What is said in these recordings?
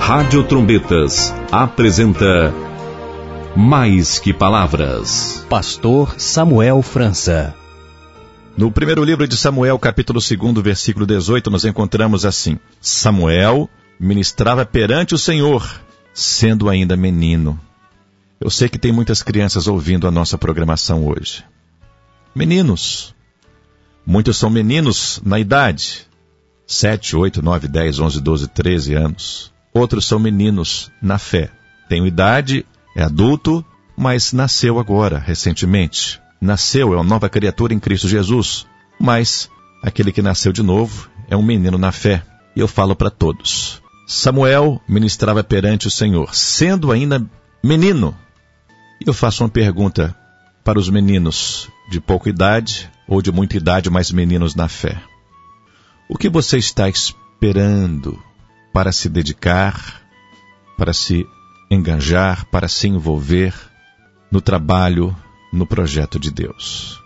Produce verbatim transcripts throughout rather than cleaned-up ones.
Rádio Trombetas apresenta Mais que Palavras. Pastor Samuel França. No primeiro livro de Samuel, capítulo dois, versículo dezoito, nós encontramos assim: Samuel ministrava perante o Senhor, sendo ainda menino. Eu sei que tem muitas crianças ouvindo a nossa programação hoje. Meninos. Muitos são meninos na idade. sete, oito, nove, dez, onze, doze, treze anos. Outros são meninos na fé. Tem idade, é adulto, mas nasceu agora, recentemente. Nasceu, é uma nova criatura em Cristo Jesus. Mas aquele que nasceu de novo é um menino na fé. E eu falo para todos. Samuel ministrava perante o Senhor, sendo ainda menino. E eu faço uma pergunta para os meninos de pouca idade ou de muita idade, mas meninos na fé. O que você está esperando para se dedicar, para se engajar, para se envolver no trabalho, no projeto de Deus?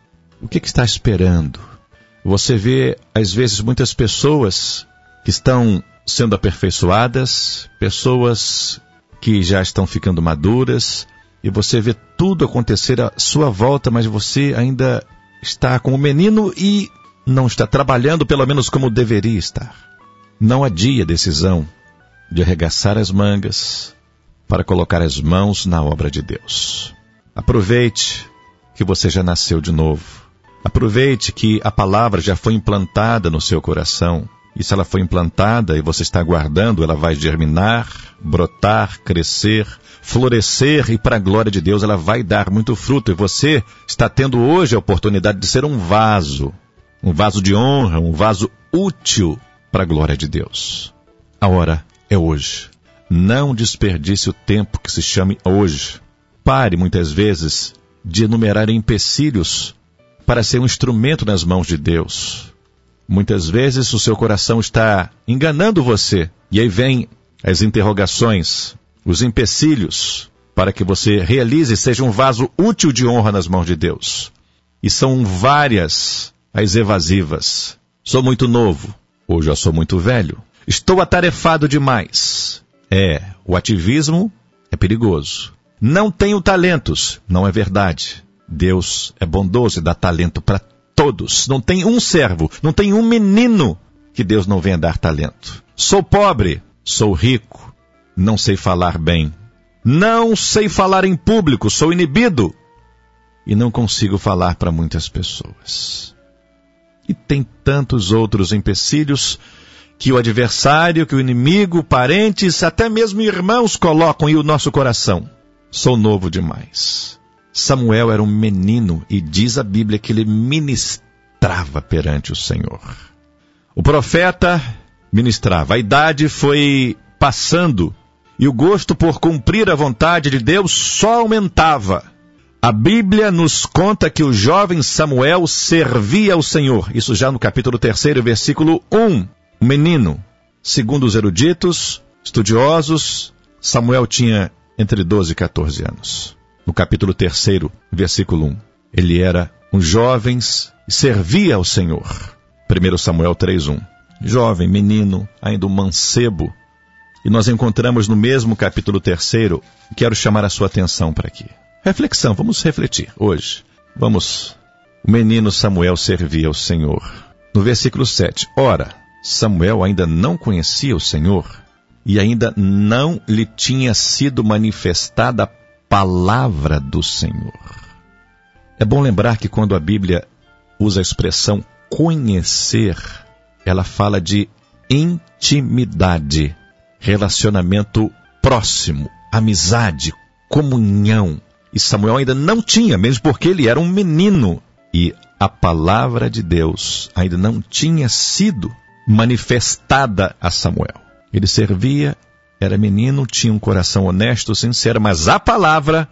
O que, que está esperando? Você vê, às vezes, muitas pessoas que estão sendo aperfeiçoadas, pessoas que já estão ficando maduras, e você vê tudo acontecer à sua volta, mas você ainda está como menino e não está trabalhando, pelo menos como deveria estar. Não adie a decisão de arregaçar as mangas para colocar as mãos na obra de Deus. Aproveite que você já nasceu de novo. Aproveite que a palavra já foi implantada no seu coração. E se ela foi implantada e você está aguardando, ela vai germinar, brotar, crescer, florescer, e para a glória de Deus ela vai dar muito fruto. E você está tendo hoje a oportunidade de ser um vaso, um vaso de honra, um vaso útil para a glória de Deus. A hora é hoje. Não desperdice o tempo que se chame hoje. Pare muitas vezes de enumerar empecilhos para ser um instrumento nas mãos de Deus. Muitas vezes o seu coração está enganando você. E aí vem as interrogações, os empecilhos, para que você realize e seja um vaso útil de honra nas mãos de Deus. E são várias as evasivas. Sou muito novo, ou já sou muito velho. Estou atarefado demais. É, o ativismo é perigoso. Não tenho talentos. Não é verdade. Deus é bondoso e dá talento para todos. Não tem um servo, não tem um menino que Deus não venha dar talento. Sou pobre, sou rico, não sei falar bem. Não sei falar em público, sou inibido. E não consigo falar para muitas pessoas. E tem tantos outros empecilhos que o adversário, que o inimigo, parentes, até mesmo irmãos colocam em o nosso coração. Sou novo demais. Samuel era um menino e diz a Bíblia que ele ministrava perante o Senhor. O profeta ministrava. A idade foi passando e o gosto por cumprir a vontade de Deus só aumentava. A Bíblia nos conta que o jovem Samuel servia ao Senhor. Isso já no capítulo três, versículo um. O menino, segundo os eruditos, estudiosos, Samuel tinha entre doze e quatorze anos. No capítulo três, versículo um. Ele era um jovem e servia ao Senhor. primeiro Samuel três, um. Jovem, menino, ainda um mancebo. E nós encontramos no mesmo capítulo três, quero chamar a sua atenção para aqui. Reflexão, vamos refletir hoje. Vamos. O menino Samuel servia ao Senhor. No versículo sete. Ora, Samuel ainda não conhecia o Senhor e ainda não lhe tinha sido manifestada a palavra do Senhor. É bom lembrar que quando a Bíblia usa a expressão conhecer, ela fala de intimidade, relacionamento próximo, amizade, comunhão. E Samuel ainda não tinha, mesmo porque ele era um menino. E a palavra de Deus ainda não tinha sido manifestada a Samuel. Ele servia, era menino, tinha um coração honesto, sincero, mas a palavra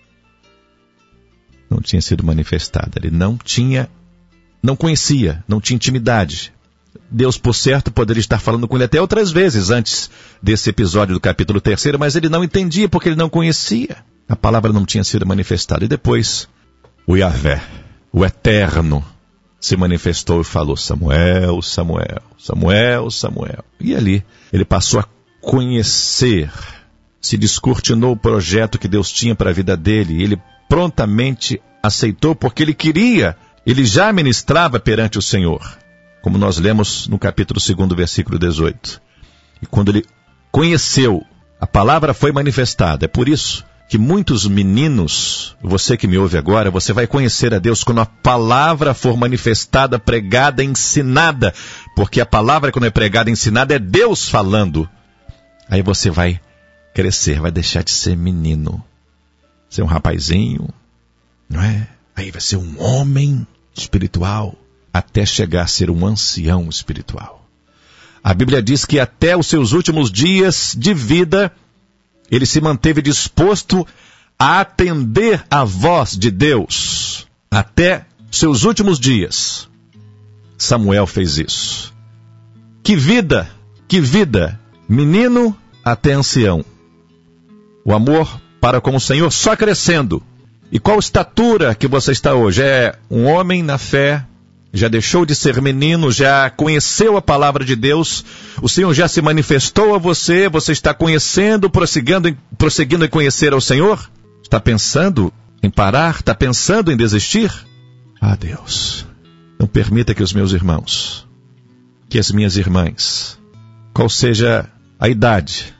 não tinha sido manifestada. Ele não tinha, não conhecia, não tinha intimidade. Deus, por certo, poderia estar falando com ele até outras vezes antes desse episódio do capítulo três, mas ele não entendia porque ele não conhecia. A palavra não tinha sido manifestada. E depois, o Yahvé, o Eterno, se manifestou e falou: Samuel, Samuel, Samuel, Samuel. E ali ele passou a conhecer, se descortinou o projeto que Deus tinha para a vida dele. Ele prontamente aceitou porque ele queria, ele já ministrava perante o Senhor, como nós lemos no capítulo dois, versículo dezoito. E quando ele conheceu, a palavra foi manifestada. É por isso que muitos meninos, você que me ouve agora, você vai conhecer a Deus quando a palavra for manifestada, pregada, ensinada. Porque a palavra, quando é pregada, ensinada, é Deus falando. Aí você vai crescer, vai deixar de ser menino, ser um rapazinho, não é? Aí vai ser um homem espiritual, até chegar a ser um ancião espiritual. A Bíblia diz que até os seus últimos dias de vida, ele se manteve disposto a atender à voz de Deus. Até seus últimos dias, Samuel fez isso. Que vida, que vida, menino até ancião. O amor para com o Senhor só crescendo. E qual estatura que você está hoje? É um homem na fé, já deixou de ser menino, já conheceu a palavra de Deus, o Senhor já se manifestou a você, você está conhecendo, prosseguindo, prosseguindo em conhecer ao Senhor? Está pensando em parar? Está pensando em desistir? Ah, Deus, não permita que os meus irmãos, que as minhas irmãs, qual seja a idade,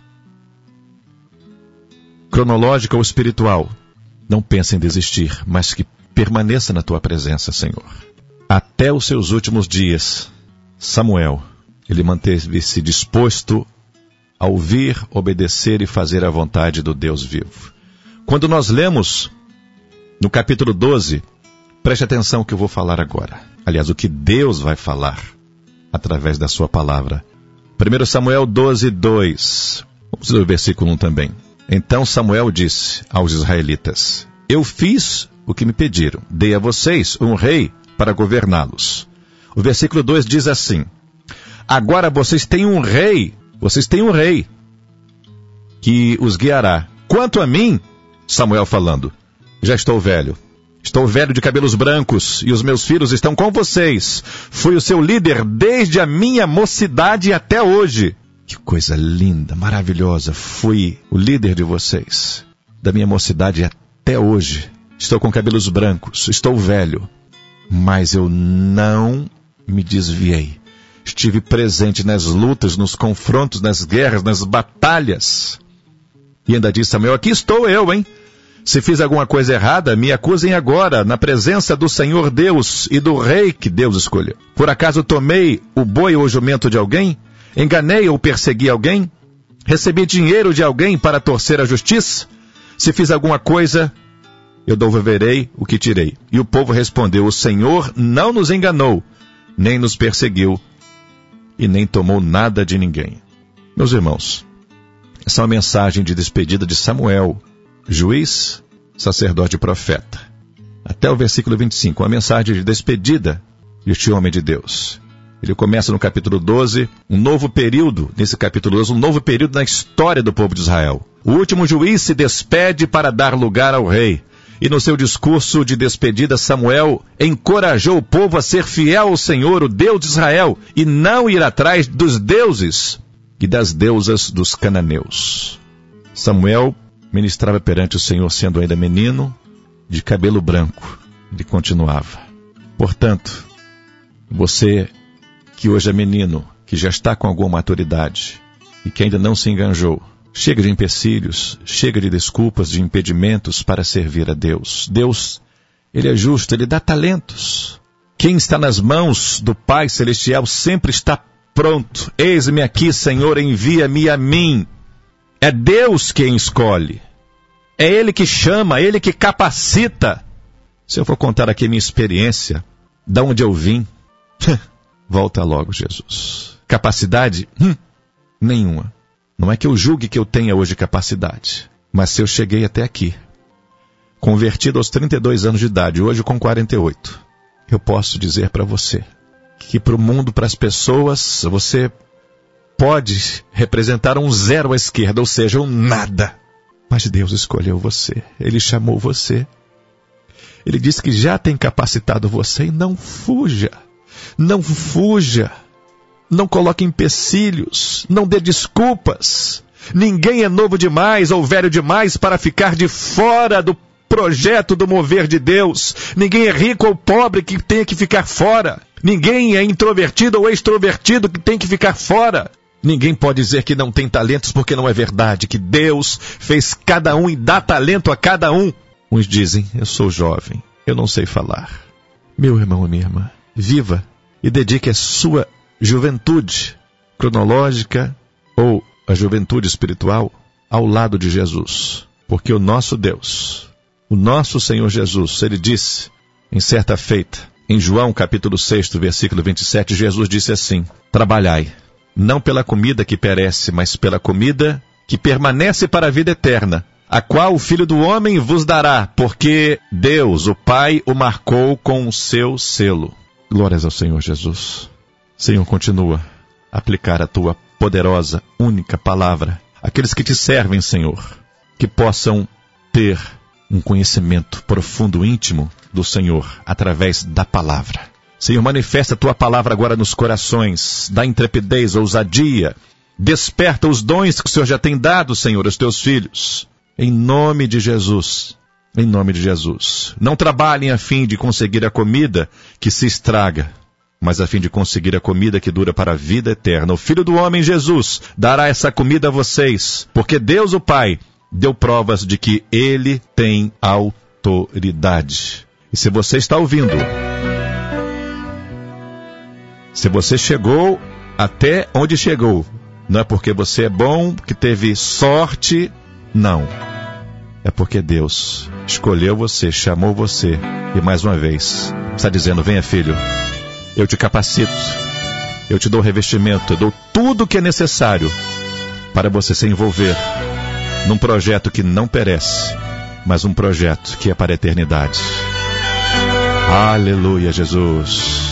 cronológica ou espiritual, não pense em desistir, mas que permaneça na tua presença, Senhor. Até os seus últimos dias, Samuel, ele manteve-se disposto a ouvir, obedecer e fazer a vontade do Deus vivo. Quando nós lemos no capítulo doze, preste atenção que eu vou falar agora. Aliás, o que Deus vai falar através da sua palavra. primeiro Samuel doze, dois. Vamos ler o versículo um também. Então Samuel disse aos israelitas: eu fiz o que me pediram, dei a vocês um rei para governá-los. O versículo dois diz assim: agora vocês têm um rei, vocês têm um rei que os guiará. Quanto a mim, Samuel falando, já estou velho. Estou velho de cabelos brancos e os meus filhos estão com vocês. Fui o seu líder desde a minha mocidade até hoje. Que coisa linda, maravilhosa. Fui o líder de vocês, da minha mocidade até hoje. Estou com cabelos brancos, estou velho, mas eu não me desviei. Estive presente nas lutas, nos confrontos, nas guerras, nas batalhas. E ainda disse Samuel: aqui estou eu, hein? Se fiz alguma coisa errada, me acusem agora, na presença do Senhor Deus e do rei que Deus escolheu. Por acaso tomei o boi ou o jumento de alguém? Enganei ou persegui alguém? Recebi dinheiro de alguém para torcer a justiça? Se fiz alguma coisa, eu devolverei o que tirei. E o povo respondeu: o Senhor não nos enganou, nem nos perseguiu, e nem tomou nada de ninguém. Meus irmãos, essa é uma mensagem de despedida de Samuel, juiz, sacerdote e profeta. Até o versículo vinte e cinco, uma mensagem de despedida deste homem de Deus. Ele começa no capítulo doze, um novo período, nesse capítulo doze, um novo período na história do povo de Israel. O último juiz se despede para dar lugar ao rei. E no seu discurso de despedida, Samuel encorajou o povo a ser fiel ao Senhor, o Deus de Israel, e não ir atrás dos deuses e das deusas dos cananeus. Samuel ministrava perante o Senhor sendo ainda menino, de cabelo branco. Ele continuava: portanto, você que hoje é menino, que já está com alguma maturidade e que ainda não se enganjou, chega de empecilhos, chega de desculpas, de impedimentos para servir a Deus. Deus, Ele é justo, Ele dá talentos. Quem está nas mãos do Pai Celestial sempre está pronto. Eis-me aqui, Senhor, envia-me a mim. É Deus quem escolhe. É Ele que chama, Ele que capacita. Se eu for contar aqui a minha experiência, da onde eu vim, volta logo, Jesus. Capacidade? Hum, nenhuma. Não é que eu julgue que eu tenha hoje capacidade, mas se eu cheguei até aqui, convertido aos trinta e dois anos de idade, hoje com quarenta e oito, eu posso dizer para você que para o mundo, para as pessoas, você pode representar um zero à esquerda, ou seja, um nada. Mas Deus escolheu você, Ele chamou você. Ele disse que já tem capacitado você e não fuja. Não fuja. Não coloque empecilhos, não dê desculpas. Ninguém é novo demais ou velho demais para ficar de fora do projeto do mover de Deus. Ninguém é rico ou pobre que tenha que ficar fora. Ninguém é introvertido ou extrovertido que tem que ficar fora. Ninguém pode dizer que não tem talentos, porque não é verdade, que Deus fez cada um e dá talento a cada um. Uns dizem, eu sou jovem, eu não sei falar. Meu irmão e minha irmã, viva e dedique a sua juventude cronológica ou a juventude espiritual ao lado de Jesus. Porque o nosso Deus, o nosso Senhor Jesus, ele disse em certa feita, em João capítulo seis, versículo vinte e sete, Jesus disse assim, trabalhai, não pela comida que perece, mas pela comida que permanece para a vida eterna, a qual o Filho do Homem vos dará, porque Deus, o Pai, o marcou com o seu selo. Glórias ao Senhor Jesus. Senhor, continua a aplicar a tua poderosa, única palavra. Aqueles que te servem, Senhor, que possam ter um conhecimento profundo, íntimo do Senhor, através da palavra. Senhor, manifesta a tua palavra agora nos corações, dá intrepidez, ousadia, desperta os dons que o Senhor já tem dado, Senhor, aos teus filhos. Em nome de Jesus, em nome de Jesus. Não trabalhem a fim de conseguir a comida que se estraga, mas a fim de conseguir a comida que dura para a vida eterna. O Filho do Homem, Jesus, dará essa comida a vocês, porque Deus, o Pai, deu provas de que Ele tem autoridade. E se você está ouvindo, se você chegou até onde chegou, não é porque você é bom, que teve sorte, não. É porque Deus escolheu você, chamou você, e mais uma vez está dizendo, venha filho, eu te capacito, eu te dou revestimento, eu dou tudo o que é necessário para você se envolver num projeto que não perece, mas um projeto que é para a eternidade. Aleluia, Jesus.